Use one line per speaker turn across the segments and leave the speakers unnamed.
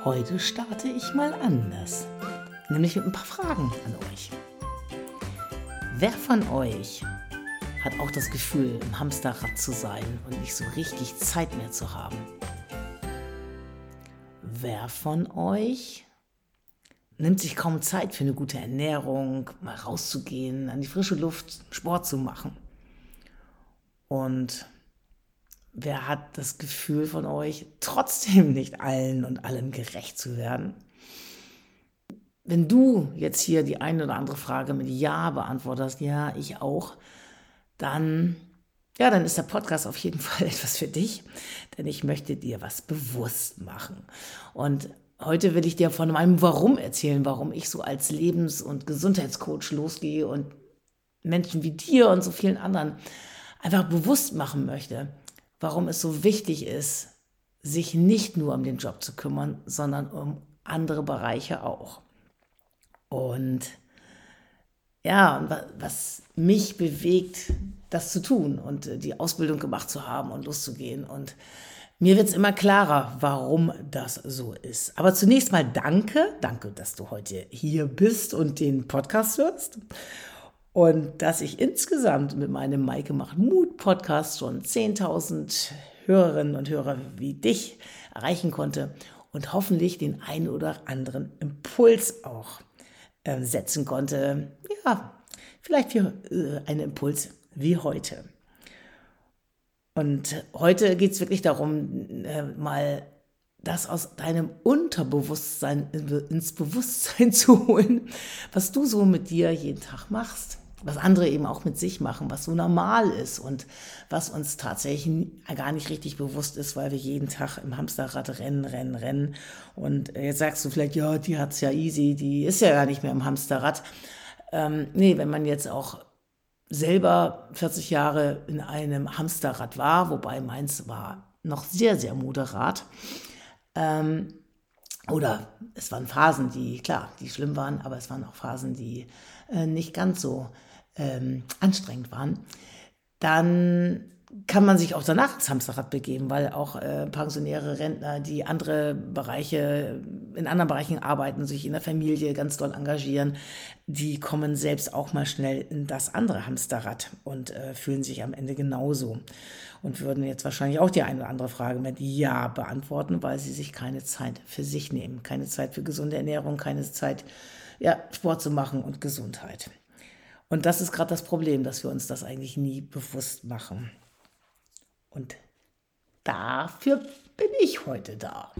Heute starte ich mal anders, nämlich mit ein paar Fragen an euch. Wer von euch hat auch das Gefühl, im Hamsterrad zu sein und nicht so richtig Zeit mehr zu haben? Wer von euch nimmt sich kaum Zeit für eine gute Ernährung, mal rauszugehen, an die frische Luft, Sport zu machen? Und wer hat das Gefühl von euch, trotzdem nicht allen und allem gerecht zu werden? Wenn du jetzt hier die eine oder andere Frage mit Ja beantwortest, ja, ich auch, dann ist der Podcast auf jeden Fall etwas für dich, denn ich möchte dir was bewusst machen. Und heute will ich dir von meinem Warum erzählen, warum ich so als Lebens- und Gesundheitscoach losgehe und Menschen wie dir und so vielen anderen einfach bewusst machen möchte, warum es so wichtig ist, sich nicht nur um den Job zu kümmern, sondern um andere Bereiche auch. Und ja, und was mich bewegt, das zu tun und die Ausbildung gemacht zu haben und loszugehen. Und mir wird es immer klarer, warum das so ist. Aber zunächst mal danke, dass du heute hier bist und den Podcast hörst. Und dass ich insgesamt mit meinem Maike macht Mut Podcast schon 10.000 Hörerinnen und Hörer wie dich erreichen konnte und hoffentlich den einen oder anderen Impuls auch setzen konnte. Ja, vielleicht für einen Impuls wie heute. Und heute geht es wirklich darum, mal das aus deinem Unterbewusstsein ins Bewusstsein zu holen, was du so mit dir jeden Tag machst, was andere eben auch mit sich machen, was so normal ist und was uns tatsächlich gar nicht richtig bewusst ist, weil wir jeden Tag im Hamsterrad rennen. Und jetzt sagst du vielleicht, ja, die hat's ja easy, die ist ja gar nicht mehr im Hamsterrad. Nee, wenn man jetzt auch selber 40 Jahre in einem Hamsterrad war, wobei meins war noch sehr, sehr moderat, oder es waren Phasen, die schlimm waren, aber es waren auch Phasen, die nicht ganz so anstrengend waren, dann kann man sich auch danach ins Hamsterrad begeben, weil auch Pensionäre, Rentner, die in anderen Bereichen arbeiten, sich in der Familie ganz doll engagieren, die kommen selbst auch mal schnell in das andere Hamsterrad und fühlen sich am Ende genauso und würden jetzt wahrscheinlich auch die eine oder andere Frage mit Ja beantworten, weil sie sich keine Zeit für sich nehmen, keine Zeit für gesunde Ernährung, keine Zeit, Sport zu machen und Gesundheit. Und das ist gerade das Problem, dass wir uns das eigentlich nie bewusst machen. Und dafür bin ich heute da.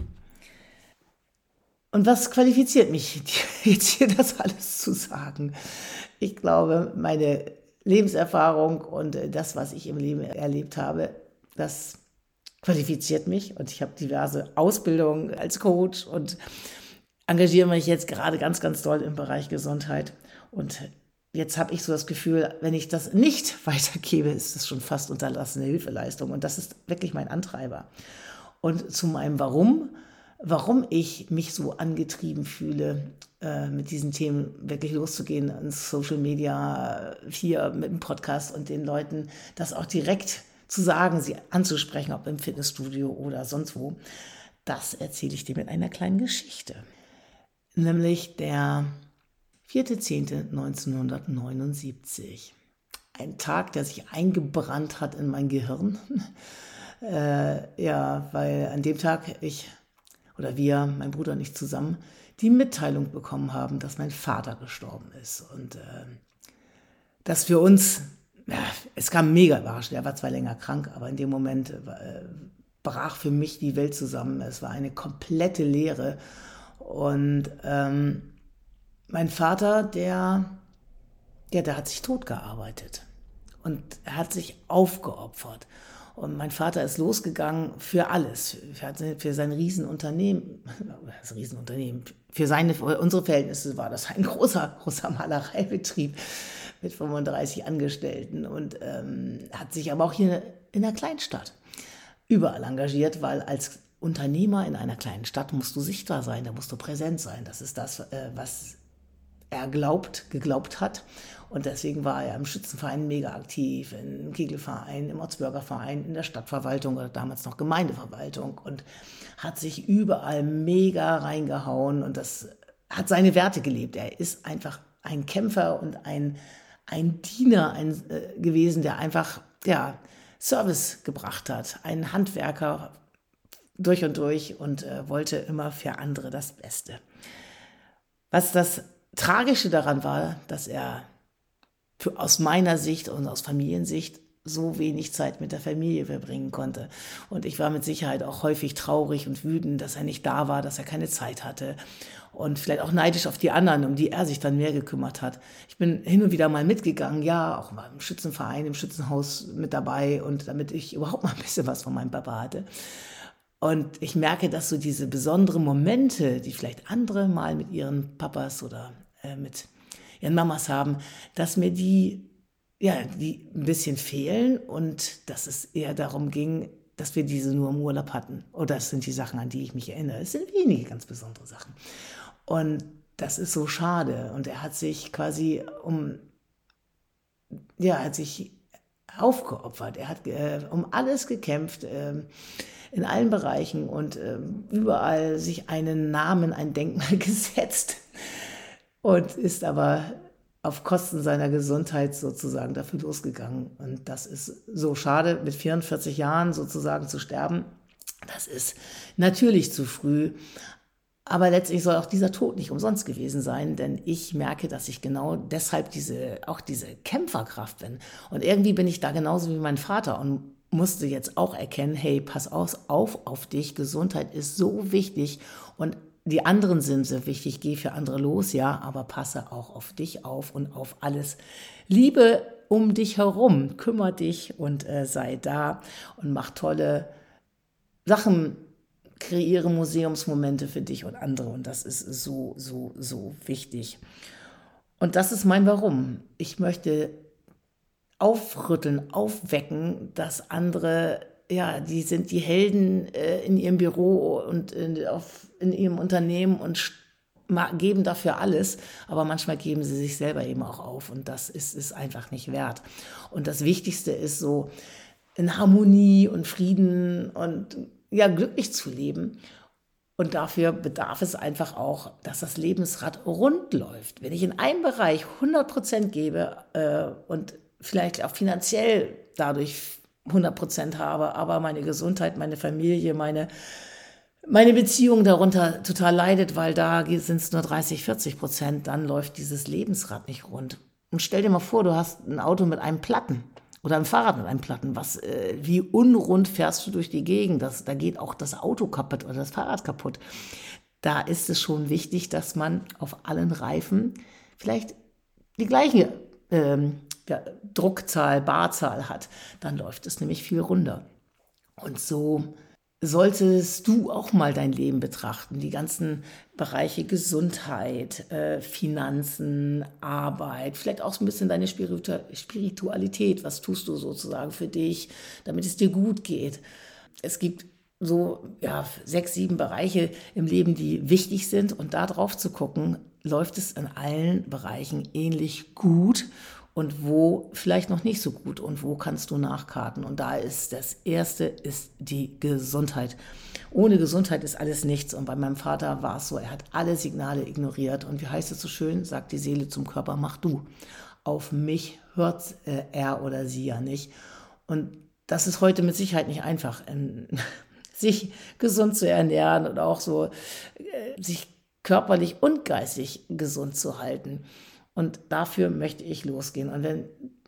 Und was qualifiziert mich, jetzt hier das alles zu sagen? Ich glaube, meine Lebenserfahrung und das, was ich im Leben erlebt habe, das qualifiziert mich. Und ich habe diverse Ausbildungen als Coach und engagiere mich jetzt gerade ganz, ganz doll im Bereich Gesundheit. Und jetzt habe ich so das Gefühl, wenn ich das nicht weitergebe, ist das schon fast unterlassene Hilfeleistung. Und das ist wirklich mein Antreiber. Und zu meinem warum ich mich so angetrieben fühle, mit diesen Themen wirklich loszugehen, ins Social Media, hier mit dem Podcast und den Leuten das auch direkt zu sagen, sie anzusprechen, ob im Fitnessstudio oder sonst wo, das erzähle ich dir mit einer kleinen Geschichte. Nämlich der 4.10.1979. Ein Tag, der sich eingebrannt hat in mein Gehirn. Weil an dem Tag wir, mein Bruder und ich zusammen, die Mitteilung bekommen haben, dass mein Vater gestorben ist. Und das für uns, es kam mega überraschend. Er war zwar länger krank, aber in dem Moment brach für mich die Welt zusammen. Es war eine komplette Leere. Und mein Vater, der hat sich totgearbeitet und er hat sich aufgeopfert. Und mein Vater ist losgegangen für alles, für sein Riesenunternehmen. Für unsere Verhältnisse war das ein großer Malereibetrieb mit 35 Angestellten und hat sich aber auch hier in der Kleinstadt überall engagiert, weil als Unternehmer in einer kleinen Stadt musst du sichtbar sein, da musst du präsent sein. Das ist das, was er geglaubt hat. Und deswegen war er im Schützenverein mega aktiv, im Kegelverein, im Ortsbürgerverein, in der Stadtverwaltung oder damals noch Gemeindeverwaltung und hat sich überall mega reingehauen und das hat seine Werte gelebt. Er ist einfach ein Kämpfer und ein Diener gewesen, der einfach Service gebracht hat, ein Handwerker durch und wollte immer für andere das Beste. Was das Tragische daran war, dass er aus meiner Sicht und aus Familiensicht so wenig Zeit mit der Familie verbringen konnte. Und ich war mit Sicherheit auch häufig traurig und wütend, dass er nicht da war, dass er keine Zeit hatte. Und vielleicht auch neidisch auf die anderen, um die er sich dann mehr gekümmert hat. Ich bin hin und wieder mal mitgegangen, ja, auch mal im Schützenverein, im Schützenhaus mit dabei und damit ich überhaupt mal ein bisschen was von meinem Papa hatte. Und ich merke, dass so diese besonderen Momente, die vielleicht andere mal mit ihren Papas oder mit ihren Mamas haben, dass mir die ein bisschen fehlen und dass es eher darum ging, dass wir diese nur im Urlaub hatten. Oder das sind die Sachen, an die ich mich erinnere. Es sind wenige ganz besondere Sachen. Und das ist so schade. Und er hat sich quasi hat sich aufgeopfert. Er hat um alles gekämpft, in allen Bereichen und überall sich einen Namen, ein Denkmal gesetzt und ist aber auf Kosten seiner Gesundheit sozusagen dafür losgegangen. Und das ist so schade, mit 44 Jahren sozusagen zu sterben. Das ist natürlich zu früh. Aber letztlich soll auch dieser Tod nicht umsonst gewesen sein, denn ich merke, dass ich genau deshalb diese Kämpferkraft bin. Und irgendwie bin ich da genauso wie mein Vater und musste jetzt auch erkennen, hey, pass auf dich, Gesundheit ist so wichtig und die anderen sind so wichtig, geh für andere los, ja, aber passe auch auf dich auf und auf alles. Liebe um dich herum, kümmere dich und sei da und mach tolle Sachen, kreiere Museumsmomente für dich und andere und das ist so, so, so wichtig. Und das ist mein Warum. Ich möchte aufrütteln, aufwecken, dass andere, die sind die Helden in ihrem Büro und in ihrem Unternehmen und geben dafür alles, aber manchmal geben sie sich selber eben auch auf und das ist einfach nicht wert. Und das Wichtigste ist so in Harmonie und Frieden und glücklich zu leben. Und dafür bedarf es einfach auch, dass das Lebensrad rund läuft. Wenn ich in einem Bereich 100% gebe und vielleicht auch finanziell dadurch 100% habe, aber meine Gesundheit, meine Familie, meine Beziehung darunter total leidet, weil da sind es nur 30-40%, dann läuft dieses Lebensrad nicht rund. Und stell dir mal vor, du hast ein Auto mit einem Platten oder ein Fahrrad mit einem Platten. Wie unrund fährst du durch die Gegend? Da geht auch das Auto kaputt oder das Fahrrad kaputt. Da ist es schon wichtig, dass man auf allen Reifen vielleicht die gleiche Druckzahl, Barzahl hat. Dann läuft es nämlich viel runder. Und so solltest du auch mal dein Leben betrachten. Die ganzen Bereiche Gesundheit, Finanzen, Arbeit, vielleicht auch so ein bisschen deine Spiritualität. Was tust du sozusagen für dich, damit es dir gut geht? Es gibt so 6, 7 Bereiche im Leben, die wichtig sind. Und da drauf zu gucken, läuft es in allen Bereichen ähnlich gut und wo vielleicht noch nicht so gut und wo kannst du nachkarten. Und da ist das Erste ist die Gesundheit. Ohne Gesundheit ist alles nichts. Und bei meinem Vater war es so, er hat alle Signale ignoriert. Und wie heißt es so schön, sagt die Seele zum Körper, mach du. Auf mich hört er oder sie ja nicht. Und das ist heute mit Sicherheit nicht einfach, sich gesund zu ernähren und auch so sich körperlich und geistig gesund zu halten. Und dafür möchte ich losgehen. Und wenn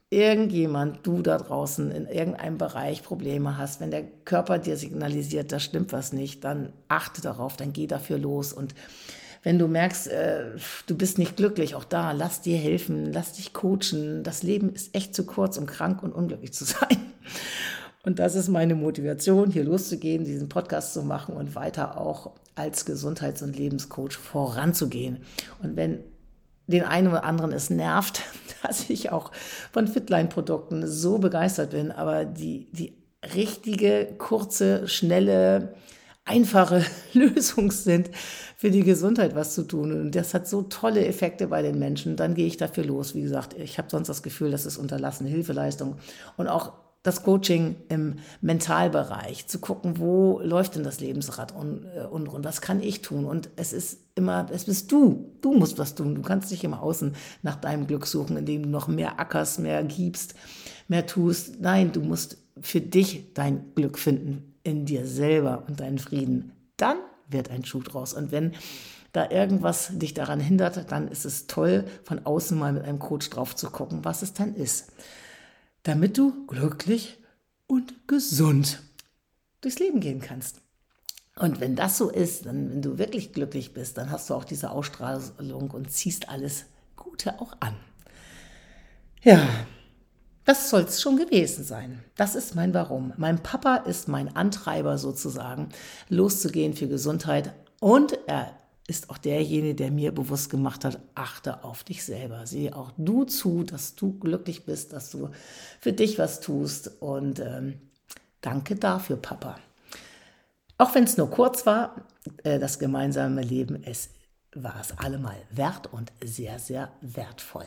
du da draußen in irgendeinem Bereich Probleme hast, wenn der Körper dir signalisiert, da stimmt was nicht, dann achte darauf, dann geh dafür los. Und wenn du merkst, du bist nicht glücklich, auch da, lass dir helfen, lass dich coachen. Das Leben ist echt zu kurz, um krank und unglücklich zu sein. Und das ist meine Motivation, hier loszugehen, diesen Podcast zu machen und weiter auch als Gesundheits- und Lebenscoach voranzugehen. Und wenn den einen oder anderen es nervt, dass ich auch von Fitline-Produkten so begeistert bin, aber die richtige, kurze, schnelle einfache Lösung sind, für die Gesundheit was zu tun. Und das hat so tolle Effekte bei den Menschen. Dann gehe ich dafür los. Wie gesagt, ich habe sonst das Gefühl, das ist unterlassene Hilfeleistung. Und auch das Coaching im Mentalbereich, zu gucken, wo läuft denn das Lebensrad und was kann ich tun? Und es bist du. Du musst was tun. Du kannst nicht im Außen nach deinem Glück suchen, indem du noch mehr ackerst, mehr gibst, mehr tust. Nein, du musst für dich dein Glück finden, in dir selber und deinen Frieden. Dann wird ein Schuh draus. Und wenn da irgendwas dich daran hindert, dann ist es toll, von außen mal mit einem Coach drauf zu gucken, was es dann ist, damit du glücklich und gesund durchs Leben gehen kannst. Und wenn das so ist, dann, wenn du wirklich glücklich bist, dann hast du auch diese Ausstrahlung und ziehst alles Gute auch an. Ja, das soll es schon gewesen sein. Das ist mein Warum. Mein Papa ist mein Antreiber sozusagen, loszugehen für Gesundheit. Und er ist auch derjenige, der mir bewusst gemacht hat, achte auf dich selber. Sieh auch du zu, dass du glücklich bist, dass du für dich was tust. Und danke dafür, Papa. Auch wenn es nur kurz war, das gemeinsame Leben, es war es allemal wert und sehr, sehr wertvoll.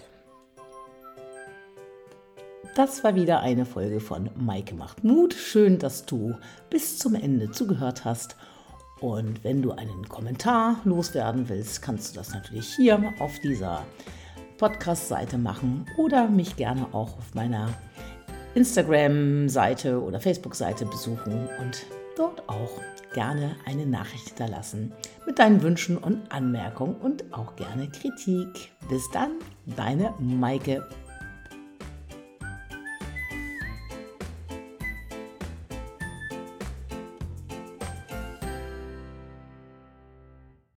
Das war wieder eine Folge von Maike macht Mut. Schön, dass du bis zum Ende zugehört hast. Und wenn du einen Kommentar loswerden willst, kannst du das natürlich hier auf dieser Podcast-Seite machen oder mich gerne auch auf meiner Instagram-Seite oder Facebook-Seite besuchen und dort auch gerne eine Nachricht hinterlassen mit deinen Wünschen und Anmerkungen und auch gerne Kritik. Bis dann, deine Maike.